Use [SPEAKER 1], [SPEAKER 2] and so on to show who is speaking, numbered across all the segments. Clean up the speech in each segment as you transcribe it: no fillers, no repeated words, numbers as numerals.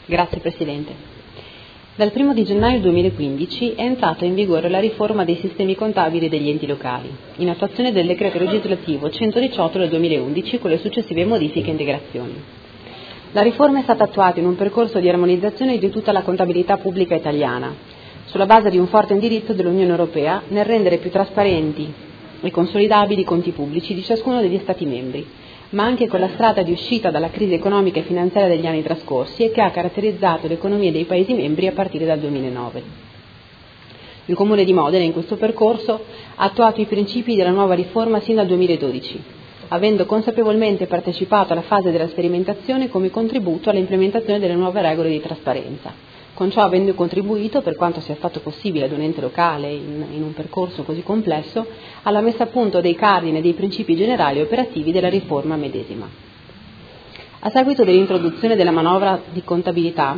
[SPEAKER 1] Grazie Presidente. Dal 1 di gennaio 2015 è entrata in vigore la riforma dei sistemi contabili degli enti locali, in attuazione del decreto legislativo 118 del 2011 con le successive modifiche e integrazioni. La riforma è stata attuata in un percorso di armonizzazione di tutta la contabilità pubblica italiana, sulla base di un forte indirizzo dell'Unione Europea nel rendere più trasparenti e consolidabili i conti pubblici di ciascuno degli Stati membri, ma anche con la strada di uscita dalla crisi economica e finanziaria degli anni trascorsi e che ha caratterizzato l'economia dei Paesi membri a partire dal 2009. Il Comune di Modena in questo percorso ha attuato i principi della nuova riforma sin dal 2012, avendo consapevolmente partecipato alla fase della sperimentazione come contributo all'implementazione delle nuove regole di trasparenza, con ciò avendo contribuito, per quanto sia stato possibile ad un ente locale in un percorso così complesso, alla messa a punto dei cardini e dei principi generali e operativi della riforma medesima. A seguito dell'introduzione della nuova contabilità,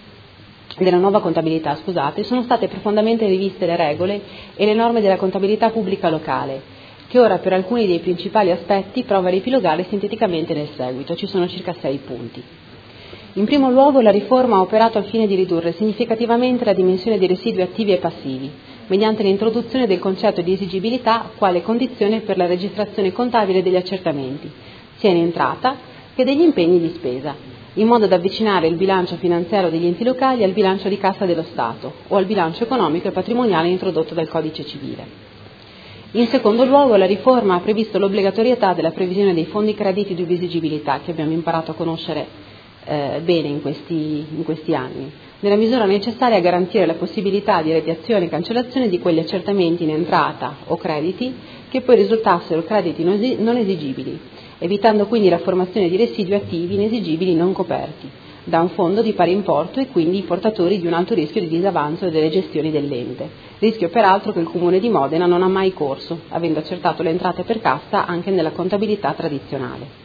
[SPEAKER 1] sono state profondamente riviste le regole e le norme della contabilità pubblica locale, che ora per alcuni dei principali aspetti provo a riepilogare sinteticamente nel seguito. Ci sono circa 6 punti. In primo luogo, la riforma ha operato al fine di ridurre significativamente la dimensione dei residui attivi e passivi, mediante l'introduzione del concetto di esigibilità quale condizione per la registrazione contabile degli accertamenti, sia in entrata che degli impegni di spesa, in modo da avvicinare il bilancio finanziario degli enti locali al bilancio di cassa dello Stato o al bilancio economico e patrimoniale introdotto dal Codice Civile. In secondo luogo, la riforma ha previsto l'obbligatorietà della previsione dei fondi crediti di esigibilità, che abbiamo imparato a conoscere bene in questi anni, nella misura necessaria a garantire la possibilità di radiazione e cancellazione di quegli accertamenti in entrata o crediti che poi risultassero crediti non esigibili, evitando quindi la formazione di residui attivi inesigibili non coperti da un fondo di pari importo e quindi i portatori di un alto rischio di disavanzo delle gestioni dell'ente, rischio peraltro che il Comune di Modena non ha mai corso, avendo accertato le entrate per cassa anche nella contabilità tradizionale.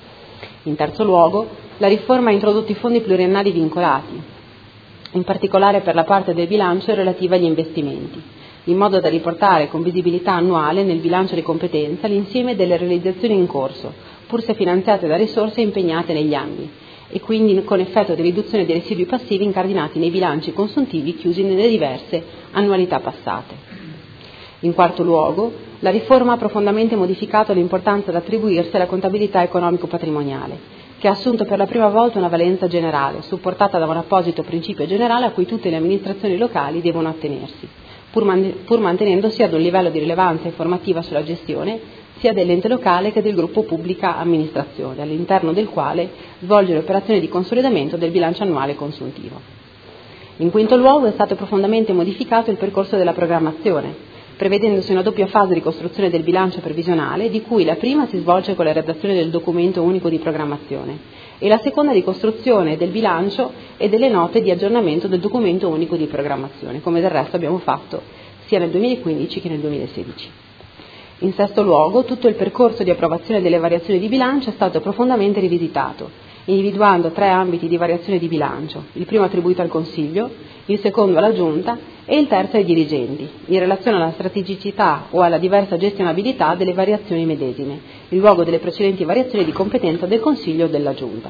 [SPEAKER 1] In terzo luogo, la riforma ha introdotto i fondi pluriennali vincolati, in particolare per la parte del bilancio relativa agli investimenti, in modo da riportare con visibilità annuale nel bilancio di competenza l'insieme delle realizzazioni in corso, pur se finanziate da risorse impegnate negli anni, e quindi con effetto di riduzione dei residui passivi incardinati nei bilanci consuntivi chiusi nelle diverse annualità passate. In quarto luogo, la riforma ha profondamente modificato l'importanza da attribuirsi alla contabilità economico-patrimoniale, che ha assunto per la prima volta una valenza generale, supportata da un apposito principio generale a cui tutte le amministrazioni locali devono attenersi, pur mantenendosi ad un livello di rilevanza informativa sulla gestione sia dell'ente locale che del gruppo pubblica amministrazione, all'interno del quale svolgere operazioni di consolidamento del bilancio annuale consuntivo. In quinto luogo è stato profondamente modificato il percorso della programmazione, prevedendosi una doppia fase di costruzione del bilancio previsionale, di cui la prima si svolge con la redazione del documento unico di programmazione e la seconda di costruzione del bilancio e delle note di aggiornamento del documento unico di programmazione, come del resto abbiamo fatto sia nel 2015 che nel 2016. In sesto luogo, tutto il percorso di approvazione delle variazioni di bilancio è stato profondamente rivisitato, individuando 3 ambiti di variazione di bilancio, il primo attribuito al Consiglio, il secondo alla Giunta e il terzo ai dirigenti, in relazione alla strategicità o alla diversa gestionabilità delle variazioni medesime, in luogo delle precedenti variazioni di competenza del Consiglio o della Giunta.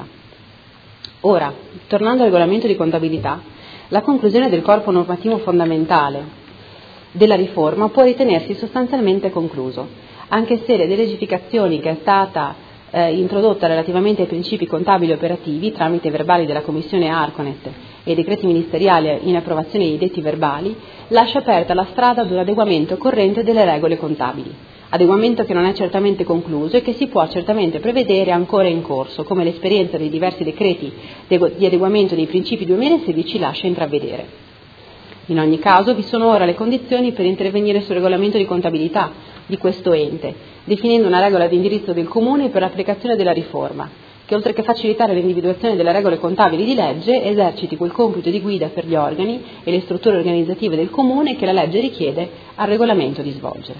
[SPEAKER 1] Ora, tornando al regolamento di contabilità, la conclusione del corpo normativo fondamentale della riforma può ritenersi sostanzialmente concluso, anche se le delegificazioni che è stata introdotta relativamente ai principi contabili operativi tramite verbali della Commissione Arconet e decreti ministeriali in approvazione dei detti verbali lascia aperta la strada ad un adeguamento corrente delle regole contabili, adeguamento che non è certamente concluso e che si può certamente prevedere ancora in corso, come l'esperienza dei diversi decreti di adeguamento dei principi 2016 lascia intravedere. In ogni caso vi sono ora le condizioni per intervenire sul regolamento di contabilità di questo ente, definendo una regola di indirizzo del Comune per l'applicazione della riforma, che oltre che facilitare l'individuazione delle regole contabili di legge, eserciti quel compito di guida per gli organi e le strutture organizzative del Comune che la legge richiede al regolamento di svolgere.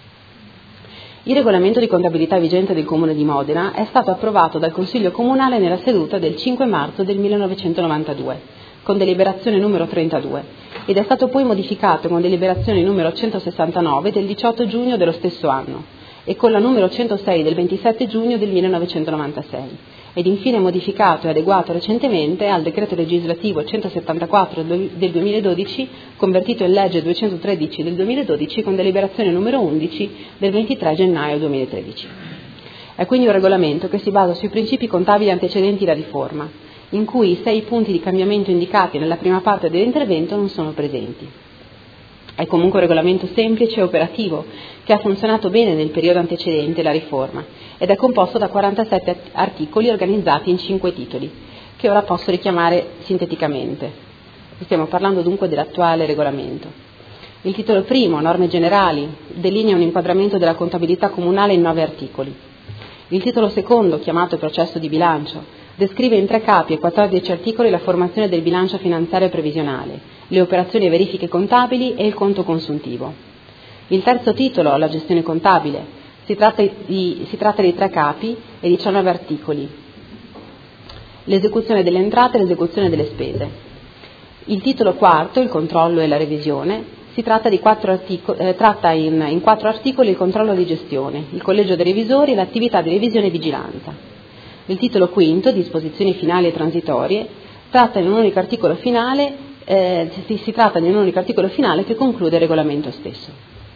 [SPEAKER 1] Il regolamento di contabilità vigente del Comune di Modena è stato approvato dal Consiglio Comunale nella seduta del 5 marzo del 1992, con deliberazione numero 32, ed è stato poi modificato con deliberazione numero 169 del 18 giugno dello stesso anno e con la numero 106 del 27 giugno del 1996, ed infine modificato e adeguato recentemente al decreto legislativo 174 del 2012, convertito in legge 213 del 2012 con deliberazione numero 11 del 23 gennaio 2013. È quindi un regolamento che si basa sui principi contabili antecedenti la riforma, in cui i 6 punti di cambiamento indicati nella prima parte dell'intervento non sono presenti. È comunque un regolamento semplice e operativo che ha funzionato bene nel periodo antecedente la riforma ed è composto da 47 articoli organizzati in 5 titoli, che ora posso richiamare sinteticamente. Stiamo parlando dunque dell'attuale regolamento. Il titolo primo, norme generali, delinea un inquadramento della contabilità comunale in 9 articoli. Il titolo secondo, chiamato processo di bilancio, descrive in 3 capi e 14 articoli la formazione del bilancio finanziario e previsionale, le operazioni e verifiche contabili e il conto consuntivo. Il terzo titolo, la gestione contabile, si tratta di 3 capi e 19 articoli, l'esecuzione delle entrate e l'esecuzione delle spese. Il titolo quarto, il controllo e la revisione, si tratta di 4 articoli, tratta in 4 articoli il controllo di gestione, il collegio dei revisori e l'attività di revisione e vigilanza. Il titolo quinto, disposizioni finali e transitorie, tratta in un unico articolo finale, si tratta di un unico articolo finale che conclude il regolamento stesso.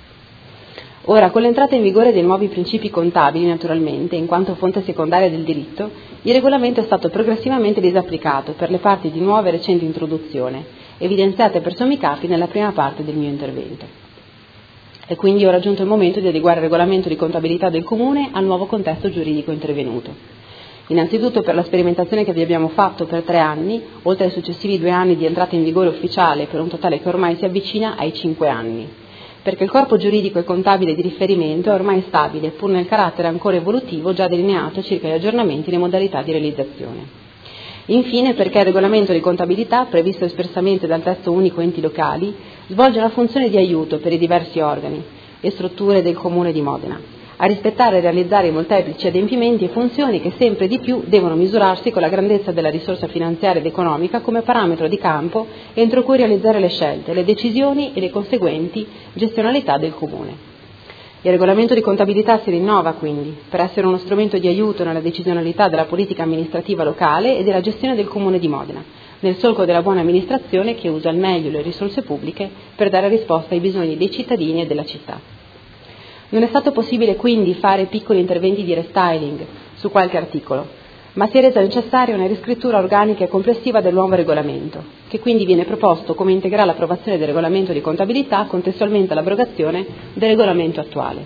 [SPEAKER 1] Ora, con l'entrata in vigore dei nuovi principi contabili, naturalmente, in quanto fonte secondaria del diritto, il regolamento è stato progressivamente disapplicato per le parti di nuova e recente introduzione, evidenziate per sommi capi nella prima parte del mio intervento. E quindi ora è giunto il momento di adeguare il regolamento di contabilità del Comune al nuovo contesto giuridico intervenuto. Innanzitutto per la sperimentazione che vi abbiamo fatto per 3 anni, oltre ai successivi 2 anni di entrata in vigore ufficiale, per un totale che ormai si avvicina ai 5 anni. Perché il corpo giuridico e contabile di riferimento è ormai stabile, pur nel carattere ancora evolutivo già delineato circa gli aggiornamenti e le modalità di realizzazione. Infine perché il regolamento di contabilità, previsto espressamente dal testo unico enti locali, svolge una funzione di aiuto per i diversi organi e strutture del Comune di Modena, a rispettare e realizzare i molteplici adempimenti e funzioni che sempre di più devono misurarsi con la grandezza della risorsa finanziaria ed economica come parametro di campo entro cui realizzare le scelte, le decisioni e le conseguenti gestionalità del Comune. Il regolamento di contabilità si rinnova quindi per essere uno strumento di aiuto nella decisionalità della politica amministrativa locale e della gestione del Comune di Modena, nel solco della buona amministrazione che usa al meglio le risorse pubbliche per dare risposta ai bisogni dei cittadini e della città. Non è stato possibile quindi fare piccoli interventi di restyling su qualche articolo, ma si è resa necessaria una riscrittura organica e complessiva del nuovo regolamento, che quindi viene proposto come integrale approvazione del regolamento di contabilità contestualmente all'abrogazione del regolamento attuale.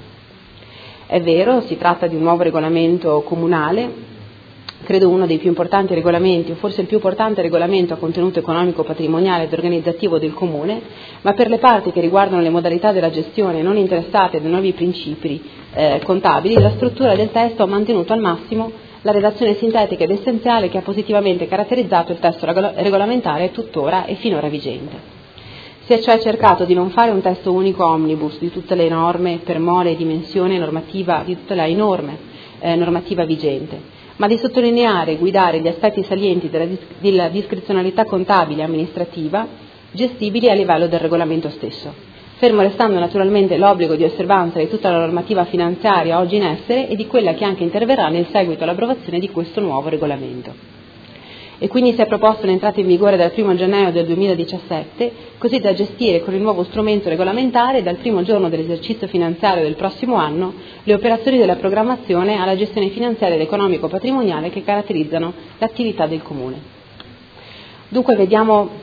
[SPEAKER 1] È vero, si tratta di un nuovo regolamento comunale, credo uno dei più importanti regolamenti, o forse il più importante regolamento a contenuto economico, patrimoniale ed organizzativo del Comune, ma per le parti che riguardano le modalità della gestione non interessate dai nuovi principi contabili, la struttura del testo ha mantenuto al massimo la redazione sintetica ed essenziale che ha positivamente caratterizzato il testo regolamentare tuttora e finora vigente. Si è cioè cercato di non fare un testo unico omnibus di tutte le norme per mole e dimensione normativa, di tutte le norme normativa vigente, ma di sottolineare e guidare gli aspetti salienti della discrezionalità contabile e amministrativa gestibili a livello del regolamento stesso, fermo restando naturalmente l'obbligo di osservanza di tutta la normativa finanziaria oggi in essere e di quella che anche interverrà nel seguito all'approvazione di questo nuovo regolamento. E quindi si è proposto un'entrata in vigore dal 1 gennaio del 2017, così da gestire con il nuovo strumento regolamentare dal primo giorno dell'esercizio finanziario del prossimo anno le operazioni della programmazione alla gestione finanziaria ed economico-patrimoniale che caratterizzano l'attività del Comune. Dunque vediamo,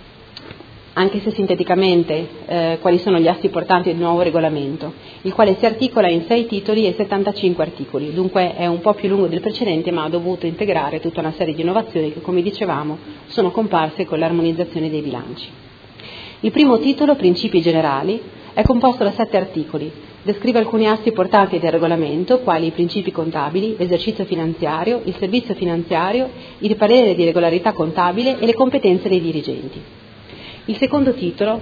[SPEAKER 1] anche se sinteticamente, quali sono gli assi portanti del nuovo regolamento, il quale si articola in 6 titoli e 75 articoli, dunque è un po' più lungo del precedente, ma ha dovuto integrare tutta una serie di innovazioni che, come dicevamo, sono comparse con l'armonizzazione dei bilanci. Il primo titolo, Principi generali, è composto da 7 articoli, descrive alcuni assi portanti del regolamento, quali i principi contabili, l'esercizio finanziario, il servizio finanziario, il parere di regolarità contabile e le competenze dei dirigenti. Il secondo titolo,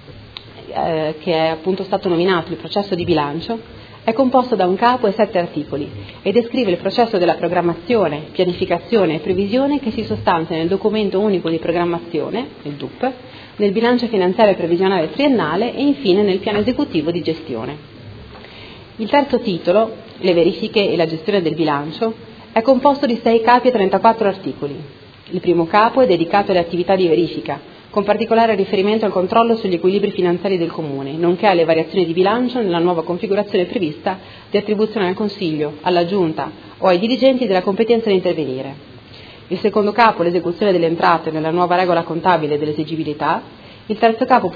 [SPEAKER 1] che è appunto stato nominato il processo di bilancio, è composto da un capo e 7 articoli e descrive il processo della programmazione, pianificazione e previsione che si sostanzia nel documento unico di programmazione, il DUP, nel bilancio finanziario e previsionale triennale e infine nel piano esecutivo di gestione. Il terzo titolo, le verifiche e la gestione del bilancio, È composto di 6 capi e 34 articoli. Il primo capo è dedicato alle attività di verifica, con particolare riferimento al controllo sugli equilibri finanziari del Comune, nonché alle variazioni di bilancio nella nuova configurazione prevista di attribuzione al Consiglio, alla Giunta o ai dirigenti della competenza di intervenire. Il secondo capo, l'esecuzione delle entrate nella nuova regola contabile dell'esigibilità. Il terzo capo,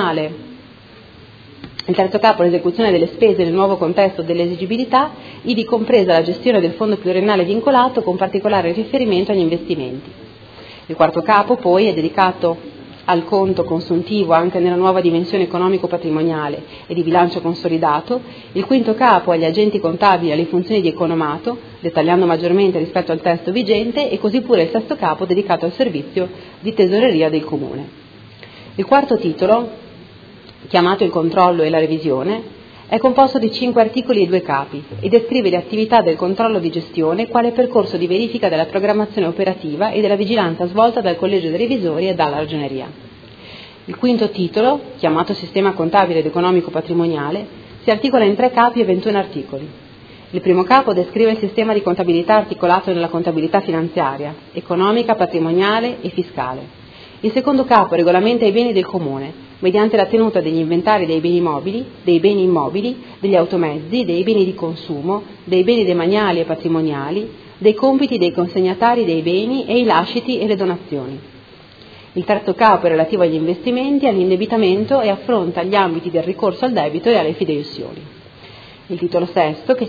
[SPEAKER 1] l'esecuzione delle spese nel nuovo contesto dell'esigibilità, ivi compresa la gestione del fondo pluriennale vincolato con particolare riferimento agli investimenti. Il quarto capo, poi, è dedicato al conto consuntivo anche nella nuova dimensione economico-patrimoniale e di bilancio consolidato. Il quinto capo agli agenti contabili e alle funzioni di economato, dettagliando maggiormente rispetto al testo vigente, e così pure il sesto capo dedicato al servizio di tesoreria del Comune. Il quarto titolo, chiamato il controllo e la revisione, è composto di 5 articoli e 2 capi e descrive le attività del controllo di gestione quale percorso di verifica della programmazione operativa e della vigilanza svolta dal Collegio dei Revisori e dalla Ragioneria. Il quinto titolo, chiamato Sistema contabile ed economico patrimoniale, si articola in 3 capi e 21 articoli. Il primo capo descrive il sistema di contabilità articolato nella contabilità finanziaria, economica, patrimoniale e fiscale. Il secondo capo regolamenta i beni del Comune, mediante la tenuta degli inventari dei beni mobili, dei beni immobili, degli automezzi, dei beni di consumo, dei beni demaniali e patrimoniali, dei compiti dei consegnatari dei beni e i lasciti e le donazioni. Il terzo capo è relativo agli investimenti, all'indebitamento e affronta gli ambiti del ricorso al debito e alle fideiussioni. Il titolo sesto, che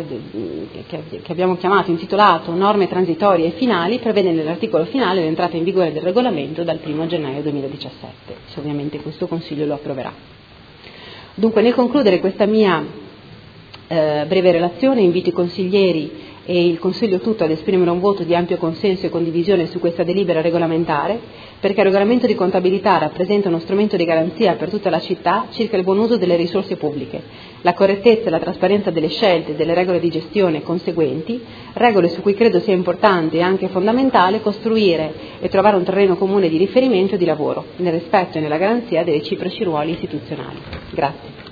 [SPEAKER 1] abbiamo chiamato intitolato Norme transitorie e finali, prevede nell'articolo finale l'entrata in vigore del regolamento dal 1 gennaio 2017, se ovviamente questo Consiglio lo approverà. Dunque, nel concludere questa mia breve relazione, invito i consiglieri e il Consiglio tutto ad esprimere un voto di ampio consenso e condivisione su questa delibera regolamentare, perché il regolamento di contabilità rappresenta uno strumento di garanzia per tutta la città circa il buon uso delle risorse pubbliche, la correttezza e la trasparenza delle scelte e delle regole di gestione conseguenti, regole su cui credo sia importante e anche fondamentale costruire e trovare un terreno comune di riferimento e di lavoro, nel rispetto e nella garanzia dei reciproci ruoli istituzionali. Grazie.